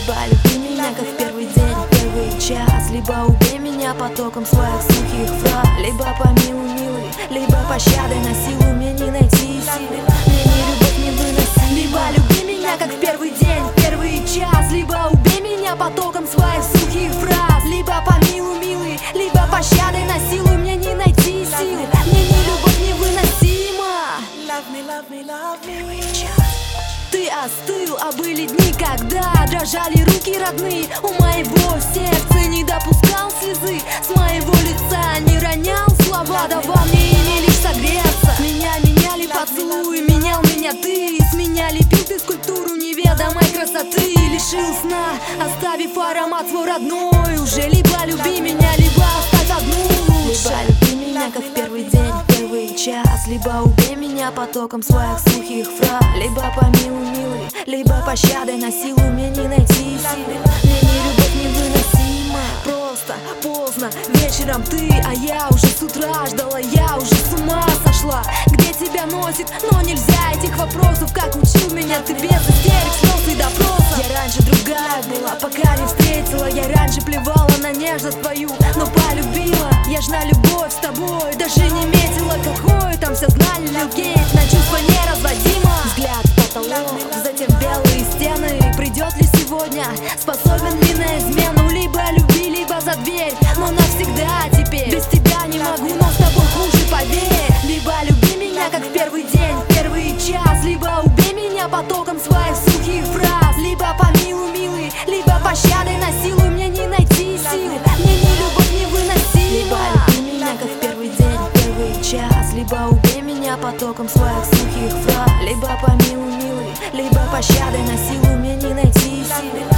Либо люби меня, как в первый день, в первый час, либо убей меня потоком своих сухих фраз. Либо помилуй, милый, либо пощадой на силу мне не найти силы. Мне не любовь не выносить. Либо люби меня, как в первый день, в первый час, либо убей меня потоком своих сухих фраз. Либо помилуй, милый, либо пощадой на силу мне не найти силы. Мне не любовь невыносима. Ты остыл, а были дни, когда дрожали руки родные. У моего сердца не допускал слезы, с моего лица не ронял слова, давал мне ими лишь согреться. Меня меняли поцелуи, менял меня ты, с меня лепил ты скульптуру неведомой красоты. Лишил сна, оставив аромат свой родной. Уже либо люби меня, либо оставь одну. Либо люби меня, как в первый день, в первый час, либо убей меня потоком своих сухих фраз. Либо помилуй, милый, либо пощадой на силу мне не найти силы. Мне не любовь невыносима. Просто поздно вечером ты, а я уже с утра ждала, я уже с ума сошла. Где тебя носит, но нельзя этих вопросов, как учил меня ты без истерик, слез и допросов. Я раньше другая была, пока не встретила. Я раньше плевала на нежность твою, но полюбила. Я ж на любовь с тобой даже не метила, какой там все знали, Лил Кейт, на чувства неразводимо. Взгляд в потолок, затем белые стены. Придет ли сегодня, способен ли на измену? Либо люби, либо за дверь, но навсегда теперь. Без тебя не могу, но с тобой хуже, поверь. Либо люби меня, как в первый день, в первый час, либо убей меня потоком своих сухих фраз. Либо помилуй, милый, либо пощадой на силу мне не найти силы. Мне не любовь невыносима. Либо люби меня, как в первый день, в первый час, либо убей меня потоком своих сухих фраз. Либо помилуй, милый, либо пощадой на силу мне не найти силы.